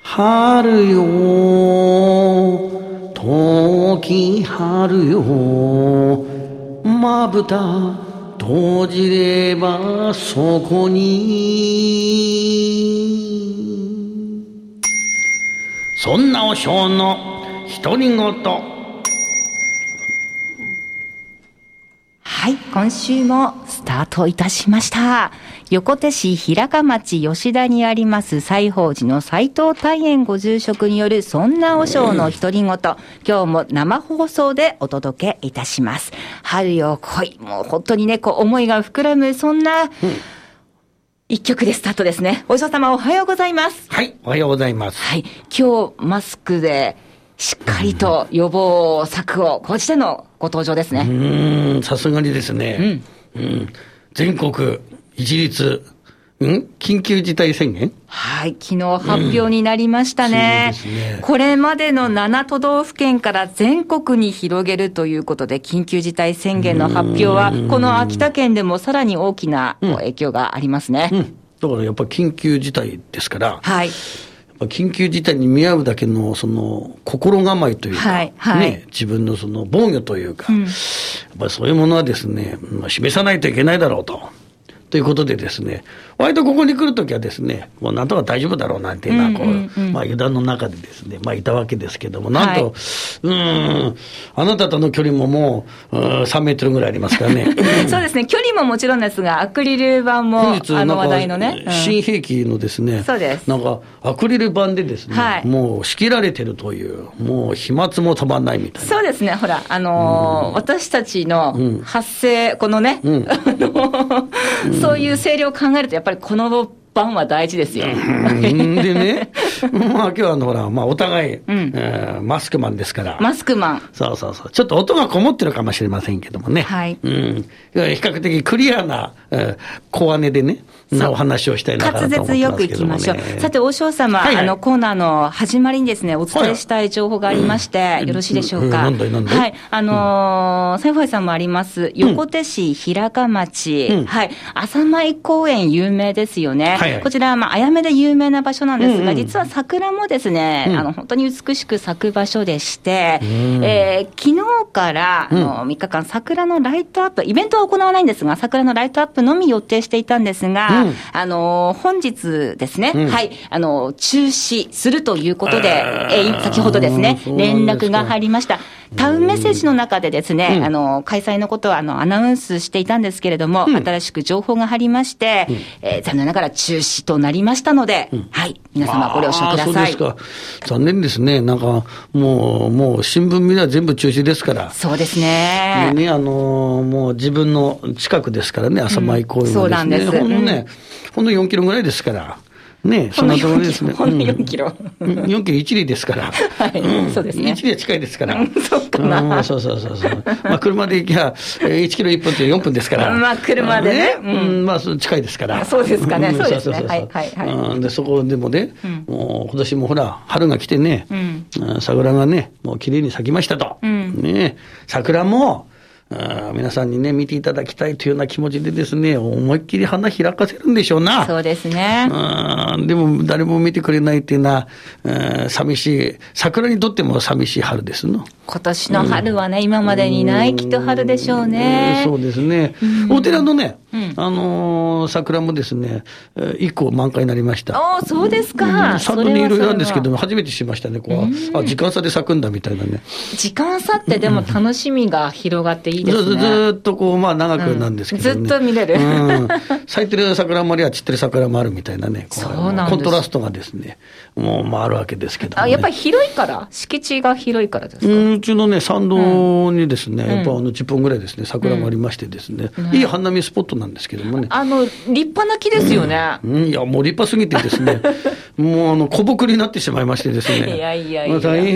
春よ時春よまぶた閉じればそこにそんなお尚の独り言。 はい、今週もスタートいたしました。横手市平鹿町吉田にあります西宝寺の斎藤大円ご住職によるそんなお尚の独り言、今日も生放送でお届けいたします。春よ来い、もう本当にね、思いが膨らむそんな一曲でスタートですね。お嬢様おはようございます。 はい、おはようございます。 はい、今日マスクでしっかりと予防策を講じてのご登場ですね。 さすがにですね、全国一律緊急事態宣言、 はい、昨日発表になりましたね。 そうですね。 これまでの7都道府県から全国に広げるということで、緊急事態宣言の発表はこの秋田県でもさらに大きな影響がありますね。 だからやっぱり緊急事態ですから、 はい、 緊急事態に見合うだけのその心構えというか、 はいはい、 ね、自分のその防御というか、やっぱりそういうものはですね、示さないといけないだろうということでですね、割とここに来るときはですね、もうなんとか大丈夫だろうなんていうのはこう、油断の中でですね、いたわけですけども、なんと、あなたとの距離ももう3メートルぐらいありますからね。 そうですね、距離ももちろんですが、アクリル板も話題のね、 新兵器のですね、 そうです。 なんかアクリル板でですね、 はい、 もう仕切られてるという、もう飛沫も飛ばないみたいな。 そうですね、ほら、私たちの発声、このね、そういう声量を考えると、やっぱりこの番は大事ですよ。 でね、今日はほら、お互い、マスクマンですから。 マスクマン。 そうそうそう。ちょっと音がこもってるかもしれませんけどもね。 はい。 比較的クリアな、小姉でね、お話をしたいなと思ってますけどもね。 滑舌よくいきましょう。さて、大正様、コーナーの始まりにですね、お伝えしたい情報がありまして、よろしいでしょうか。 なんだい。 はい。西宝さんもあります、横手市平鹿町。はい。朝舞公園有名ですよね。こちら、あやめで有名な場所なんですが、実は桜もですね、本当に美しく咲く場所でして、昨日から3日間、桜のライトアップ、イベントは行わないんですが、桜のライトアップのみ予定していたんですが、本日ですね、はい、中止するということで、先ほどですね、連絡が入りました。タウンメッセージの中でですね、開催のことをアナウンスしていたんですけれども、新しく情報が入りまして、残念ながら中止となりましたので、はい、皆様ご了承ください。 そうですか。残念ですね。なんか、もう新聞見れば全部中止ですから。 そうですね。 でね、もう自分の近くですからね、朝舞公園はですね。 そうなんです。 ほんの4キロぐらいですから。ね、そんなところですね。 ほんの4キロ。 4キロ1里ですから。 はい、そうですね。 1里は近いですから。 そうかな。 そう。車で行きゃ、1キロ1分って4分ですから。 車でね。 近いですから。 そうですかね。そうですね。はい。 で、そこでもね、もう今年もほら、春が来てね、桜がね、もう綺麗に咲きましたと。ね、桜も、皆さんにね、見ていただきたいというような気持ちでですね、思いっきり花開かせるんでしょうな。 そうですね。 でも誰も見てくれないっていうのは、寂しい、桜にとっても寂しい春ですの。 今年の春はね、今までにないきっと春でしょうね。 そうですね。お寺のね、桜もですね、1個満開になりました。 そうですか。 参道にいろいろあるんですけども、初めて知りましたね。時間差で咲くんだみたいなね。 時間差ってでも楽しみが広がっていいですね。 ずっと長くなんですけどね。 ずっと見れる。 咲いてる桜もありは散ってる桜もあるみたいなね。 そうなんです。 コントラストがですね、もうあるわけですけどね。 やっぱり広いから、敷地が広いからですか。 うちのね、参道にですね、やっぱ10本ぐらいですね、桜もありましてですね、いい花見スポットなんですけどもね。 立派な木ですよね。 いや、もう立派すぎてですね、もう小ぼくりになってしまいましてですね。 いや。 大変。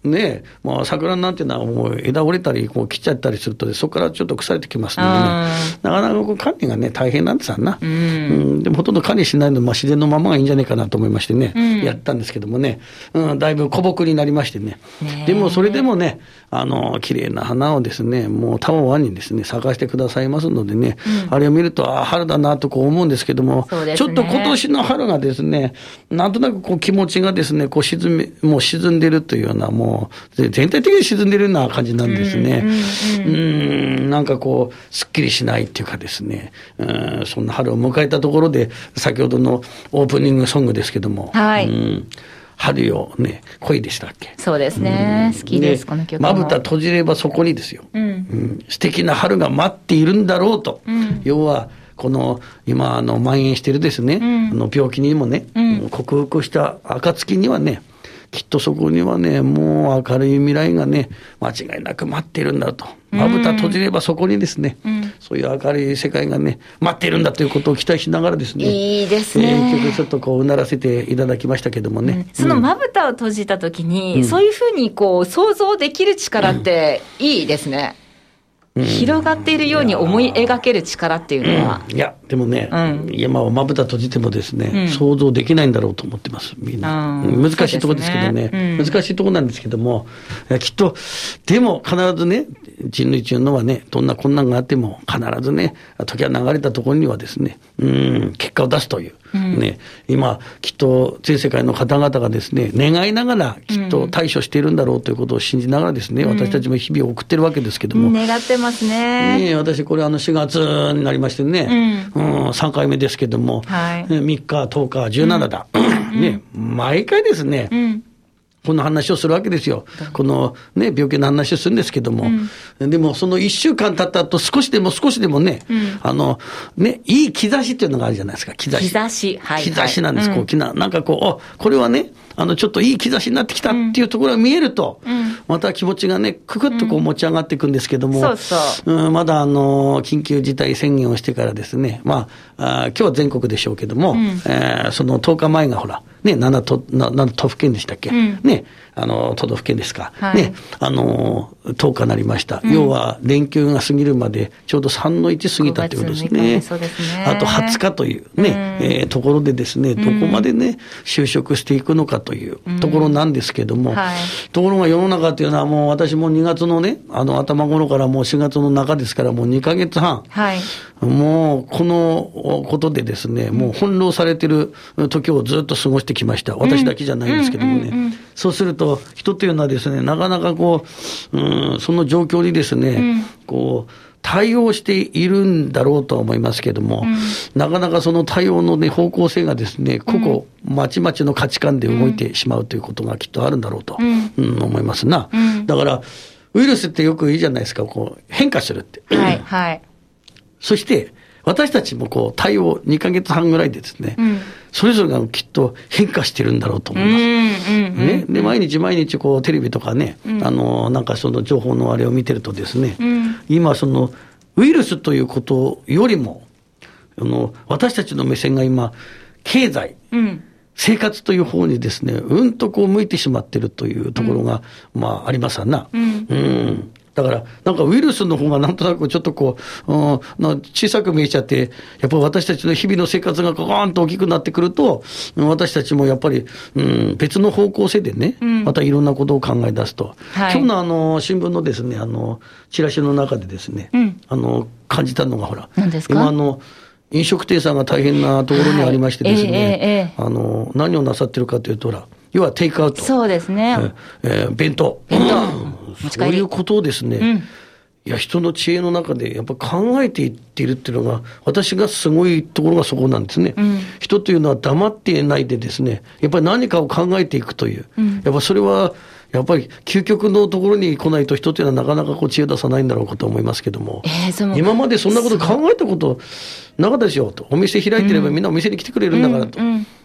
ね、まあ、桜なんていうのはもう枝折れたりこう切っちゃったりすると、そこからちょっと腐れてきますのでね、なかなかこう管理がね大変なんですよな、でもほとんど管理しないので、まあ、自然のままがいいんじゃないかなと思いましてね、やったんですけどもね、だいぶ古木になりましてね、でもそれでもね、綺麗な花をですね、もうたわわにですね咲かしてくださいますのでね、あれを見ると春だなとこう思うんですけども、ちょっと今年の春がですね、なんとなくこう気持ちがですねこうもう沈んでるというような、もう全体的に沈んでるような感じなんですね。なんかこうすっきりしないっていうかですね、そんな春を迎えたところで、先ほどのオープニングソングですけども、春よね、恋でしたっけ。 そうですね、好きですこの曲も。 まぶた閉じればそこにですよ、素敵な春が待っているんだろうと、要はこの今蔓延しているですね、病気にもね、克服した暁にはね、きっとそこにはね、もう明るい未来がね間違いなく待っているんだと、まぶた閉じればそこにですね、そういう明るい世界がね待っているんだということを期待しながらですね、 いいですね、 ちょっとこううならせていただきましたけどもね、 そのまぶたを閉じた時に、そういうふうにこう想像できる力っていいですね、広がっているように思い描ける力っていうのは、 いやでもね、今はまぶた閉じてもですね、想像できないんだろうと思ってますみんな、難しいところですけどね、難しいところなんですけども、きっとでも必ずね、人類というのはね、どんな困難があっても必ずね、時が流れたところにはですね、結果を出すという、ね、今きっと全世界の方々がですね願いながらきっと対処しているんだろうということを信じながらですね、私たちも日々を送ってるわけですけども、 願ってますね。 私これ4月になりましてね、3回目ですけども、3日10日17だ、ね、毎回ですね、この話をするわけですよ。このね、病気の話をするんですけども、でもその1週間経った後、少しでもね、ね、いい兆しっていうのがあるじゃないですか、兆し。兆しなんです。こう、なんかこう、これはね、ちょっといい兆しになってきたっていうところが見えると、また気持ちがね、くくっとこう持ち上がっていくんですけども、まだ緊急事態宣言をしてからですね、まあ、今日は全国でしょうけども、その10日前がほら、ね、7都府県でしたっけ、ね、都道府県ですか、ね、10日になりました。要は連休が過ぎるまでちょうど3の1過ぎたということですね。あと20日というね、ところでですね、どこまでね、就職していくのかというところなんですけども、ところが世の中というのはもう私も2月のね、頭頃からもう4月の中ですから、もう2ヶ月半、もうこのことでですね、もう翻弄されてる時をずっと過ごしてきました。私だけじゃないんですけどもね。そうすると人というのはですね、なかなかこう、その状況にですね、こう対応しているんだろうとは思いますけども、なかなかその対応の、ね、方向性がですね、個々まちまちの価値観で動いてしまうということがきっとあるんだろうと、思いますな。だからウイルスってよくいいじゃないですか、こう変化するって。そして私たちもこう対応2ヶ月半ぐらいでですね、それぞれがきっと変化してるんだろうと思います。ね、で毎日こうテレビとかね、なんかその情報のあれを見てるとですね、今そのウイルスということよりも私たちの目線が今経済、生活という方にですね、とこう向いてしまってるというところが、まあありますわな。だからなんかウイルスの方がなんとなくちょっとこう、小さく見えちゃって、やっぱり私たちの日々の生活がガーンと大きくなってくると、私たちもやっぱり、別の方向性でね、またいろんなことを考え出すと、今日の新聞のですね、チラシの中でですね、感じたのがほら、今飲食店さんが大変なところにありましてですね、何をなさってるかというと、ほら、要はテイクアウト。 そうですね。 弁当。そういうことをですね、いや、人の知恵の中でやっぱ考えていっているっていうのが、私がすごいところがそこなんですね。人というのは黙ってないでですね、やっぱり何かを考えていくという。やっぱそれは、やっぱり究極のところに来ないと人というのはなかなかこう知恵出さないんだろうかと思いますけども、今までそんなこと考えたことなかったですよと。お店開いてればみんなお店に来てくれるんだからと。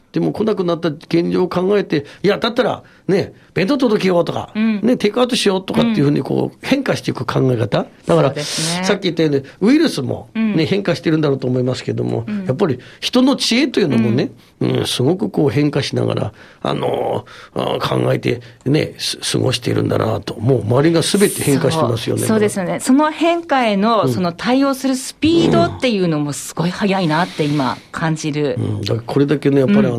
でも来なくなった現状を考えて、いや、だったら、ね、弁当届けようとか、ね、テイクアウトしようとかっていうふうにこう変化していく考え方。だから、さっき言ったように、ウイルスも、ね、変化してるんだろうと思いますけども、やっぱり人の知恵というのもね、すごくこう変化しながら、考えてね、過ごしているんだなと。もう周りが全て変化してますよね。 そうですよね。その変化への、その対応するスピードっていうのもすごい速いなって今感じる。 だからこれだけね、やっぱり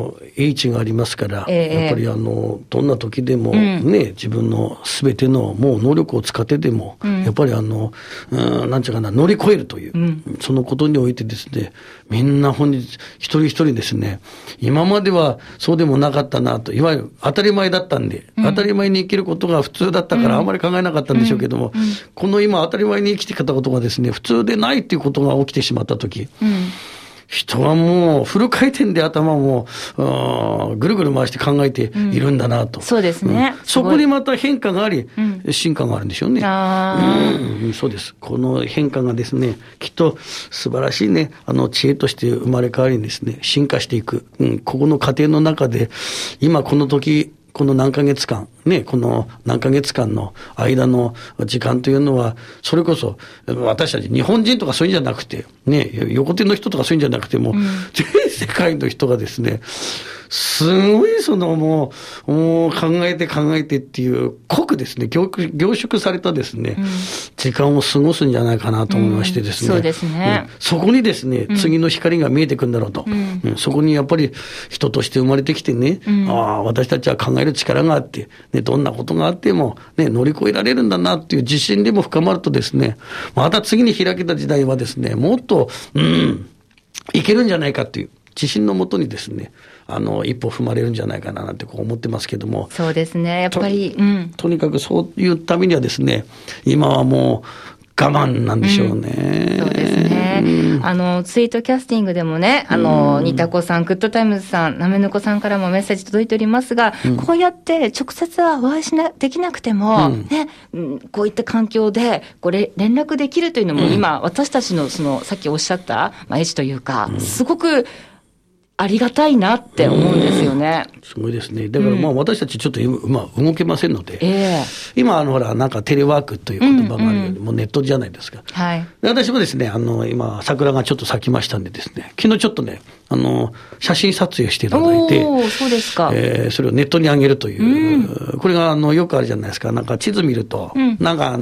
H がありますから、やっぱりどんな時でもね、自分の全てのもう能力を使ってでも、やっぱりなんちゅうかな、乗り越えるという、そのことにおいてですね、みんな本日一人一人ですね、今まではそうでもなかったなと、いわゆる当たり前だったんで、当たり前に生きることが普通だったからあんまり考えなかったんでしょうけども、この今当たり前に生きてきたことがですね、普通でないっていうことが起きてしまったとき、人はもうフル回転で頭もぐるぐる回して考えているんだなと。 そうですね。 そこにまた変化があり、進化があるんでしょうね。そうです。この変化がですね、きっと素晴らしいね、知恵として生まれ変わりにですね、進化していく。ここの過程の中で、今この時、この何ヶ月間、ね、この何ヶ月間の間の時間というのは、それこそ、私たち日本人とかそういうんじゃなくて、ね、横手の人とかそういうんじゃなくても、全世界の人がですね、すごいもう考えてっていう、濃くですね、凝縮されたですね、時間を過ごすんじゃないかなと思いましてですね。 そうですね。 そこにですね、次の光が見えてくるんだろうと。そこにやっぱり人として生まれてきてね、私たちは考える力があって、ね、どんなことがあっても、ね、乗り越えられるんだなっていう自信でも深まるとですね、また次に開けた時代はですね、もっと、いけるんじゃないかっていう自信のもとにですね、一歩踏まれるんじゃないかななんてこう思ってますけども。 そうですね。やっぱり、 とにかくそういうためにはですね、今はもう我慢なんでしょうね。 そうですね。ツイートキャスティングでもね、ニタコさん、グッドタイムズさん、なめぬこさんからもメッセージ届いておりますが、こうやって直接はお会いできなくても、ね、こういった環境で、連絡できるというのも今、私たちのさっきおっしゃった、エッジというか、すごく、ありがたいなって思うんですよね。 すごいですね。だから私たちちょっと今動けませんので、今ほらなんかテレワークという言葉があるように、もうネットじゃないですか。 はい。 で私もですね、今桜がちょっと咲きましたんでですね、昨日ちょっとね、写真撮影していただいて、 そうですか。 それをネットに上げるという、これがよくあるじゃないですか。なんか地図見ると、なんか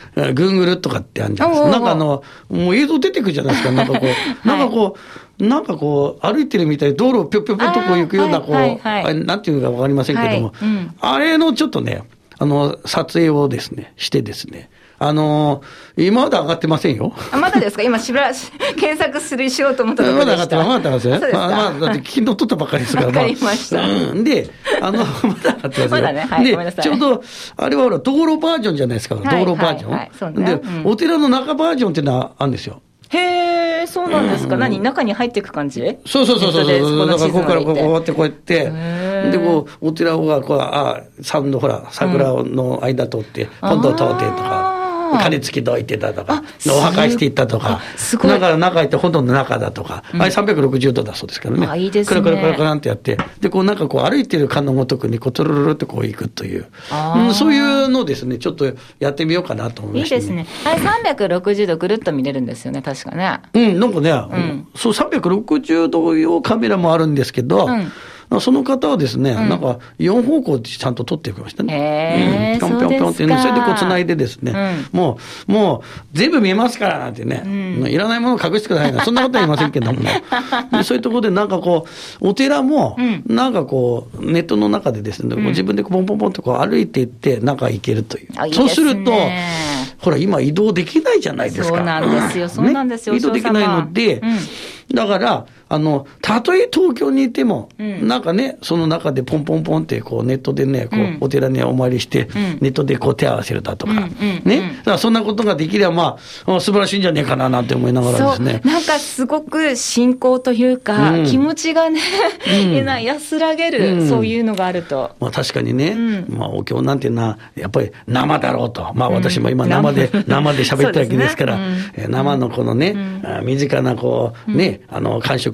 Google とかってあるじゃないですか。なんかもう映像出てくるじゃないですか。なんかなんかこう、歩いてるみたいに道路をぴょぴょぴょっとこう行くような、なんていうのかわかりませんけども、あれのちょっとね、撮影をですね、してですね、今まで上がってませんよ。 まだですか？今検索しようと思ったところでした。 まだ上がってますね。だって昨日撮ったばっかりですから。 わかりました。 で、まだ上がってますよ。 まだね、はい、ごめんなさい。 ちょうど、あれはほら、道路バージョンじゃないですか。道路バージョン。で、お寺の中バージョンっていうのはあるんですよ。 へー、そうなんですか。中に入っていく感じ？ そう。だからここからこうやってこうやって、で、お寺がサウンドほら、桜の間通って、今度通ってとか。金付きどいてたとか、お墓していったとか、だから中行って本堂の中だとか、あれ360度だそうですからね。 いいですね。 くるくるってやって、で、なんか歩いてるかのごとくに、トゥルルルって行くという、そういうのをですね、ちょっとやってみようかなと思いました。 いいですね。あれ360度ぐるっと見れるんですよね、確かね。 なんかね、そう360度用カメラもあるんですけど、その方はですね、なんか4方向でちゃんと撮ってくれましたね。ぴょんぴょんぴょんって、それで繋いでですね、もう全部見えますからなんてね、いらないものを隠してくださいな、そんなことは言いませんけども、そういうところでなんかお寺も、なんかネットの中でですね、自分でポンポンポンと歩いていって、中行けるという。そうすると、ほら今移動できないじゃないですか。 そうなんですよ、 移動できないので、だから、たとえ東京にいても、なんかね、その中でポンポンポンって、ネットでね、お寺にお参りして、ネットで手合わせるだとか、ね。だからそんなことができれば、素晴らしいんじゃねえかな、なんて思いながらですね。 なんかすごく信仰というか、気持ちがね、安らげる、そういうのがあると。 確かにね、お経なんていうのは、やっぱり生だろうと。私も今生で喋ったわけですから、生のこのね、身近なね、感触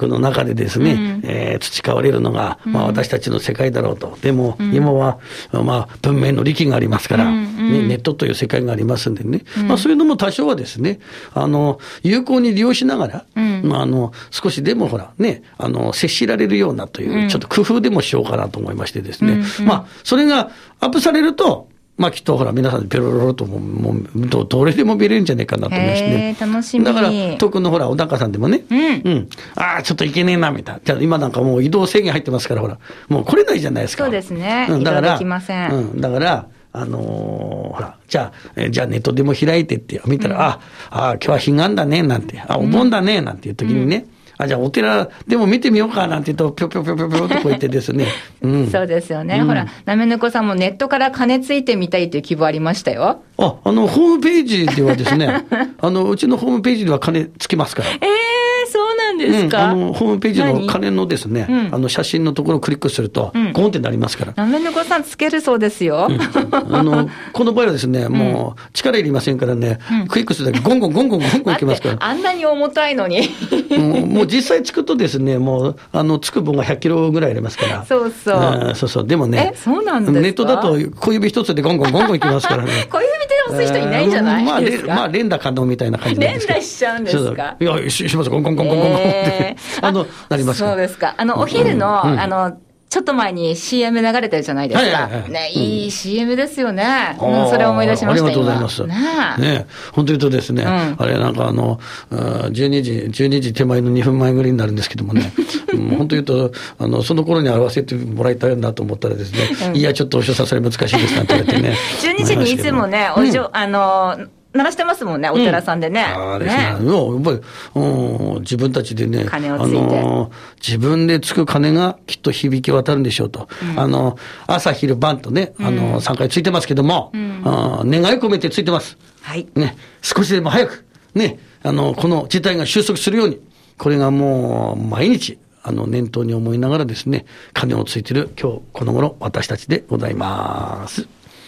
力の中でですね、培われるのが、私たちの世界だろうと。でも、今は、文明の利器がありますから、ネットという世界がありますんでね、そういうのも多少はですね、有効に利用しながら、少しでもほら、ね、接しられるようなという、ちょっと工夫でもしようかなと思いましてですね、それがアップされると、きっとほら、皆さんペロロロともう、どれでも見れるんじゃないかなと思いましてね。 楽しみ。 だから、遠くのほら、小高さんでもね、ちょっといけねえな、みたいな。じゃあ今なんかもう移動制限入ってますから、ほら、もう来れないじゃないですか。 そうですね。 だから、 移動できません。 だから、ほら、じゃあネットでも開いてって見たら、今日は彼岸だね、なんて、お盆だね、なんていう時にね、じゃあお寺でも見てみようかなんて言うと、ぴょぴょぴょぴょぴょとこう言ってですね。 そうですよね。ほら、なめぬこさんもネットから金ついてみたいという希望ありましたよ。 ホームページではですね、うちのホームページでは金つきますから。 そうなんですか。 ホームページの金のですね、写真のところをクリックすると、ゴンってなりますから。 なめぬこさんつけるそうですよ。 この場合はですね、もう力いりませんからね、クリックするだけゴンゴンゴンゴンゴンゴンいきますから。 あんなに重たいのに。 もう実際つくとですね、もう、つく棒が100キロぐらいありますから。 そうそう。 そうそう。でもね、 そうなんですか。 ネットだと小指一つでゴンゴンゴンゴンいきますからね。 小指で押す人いないんじゃないですか。 連打可能みたいな感じなんですけど。 連打しちゃうんですか。 いや、します。ゴンゴンゴンゴンゴンゴンって。なります。 そうですか。お昼の、ちょっと前に CM 流れてるじゃないですか。ね、いい CM ですよね。それを思い出しました。 ありがとうございます。ね、本当言うとですね、あれなんか12時手前の2分前ぐらいになるんですけどもね、本当言うと、その頃に表せてもらいたいなと思ったらですね、いや、ちょっとお師匠さんそれ難しいですなんて言われてね。 12時にいつもね、鳴らしてますもんね、お寺さんでね。やっぱり、自分たちでね、 金をついて自分でつく金がきっと響き渡るんでしょうと。朝昼晩とね、3回ついてますけども、願い込めてついてます。 はい。 ね、少しでも早く、ね、この事態が収束するように、これがもう毎日、念頭に思いながらですね、金をついている今日この頃私たちでございます。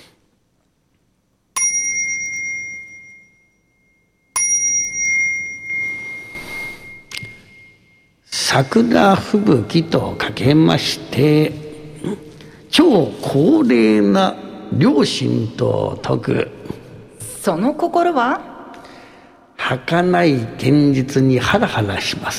桜吹雪とかけまして超高齢な両親と説くその心は儚い現実にハラハラします。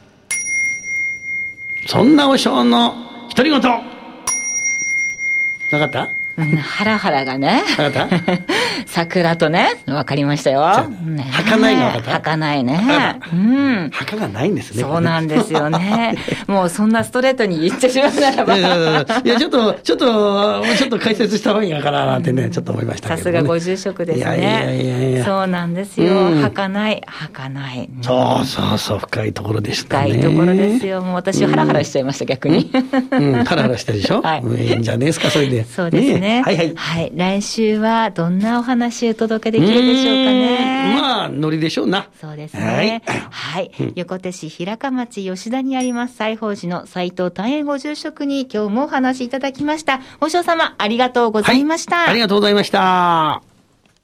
そんな和尚の独り言なかった？ ハラハラがね。 わかった？ 桜とね、わかりましたよ。 儚いがわかった？ 儚いね。 墓がないんですね。 そうなんですよね。もうそんなストレートに言ってしまうならば。 いや、ちょっと解説した方がいいのかななんてね、ちょっと思いましたけどね。 さすがご住職ですね。いや。そうなんですよ。儚い。 そう、深いところでしたね。 深いところですよ。もう私ハラハラしちゃいました、逆に。 ハラハラしたでしょ？いいんじゃねえですか、それで。 そうですね。はい。来週はどんなお話をお届けできるでしょうかね。 ノリでしょうな。 そうですね。はい。横手市平鹿町吉田にあります西宝寺の斉藤丹永ご住職に今日もお話しいただきました。お嬢様、ありがとうございました。 ありがとうございました。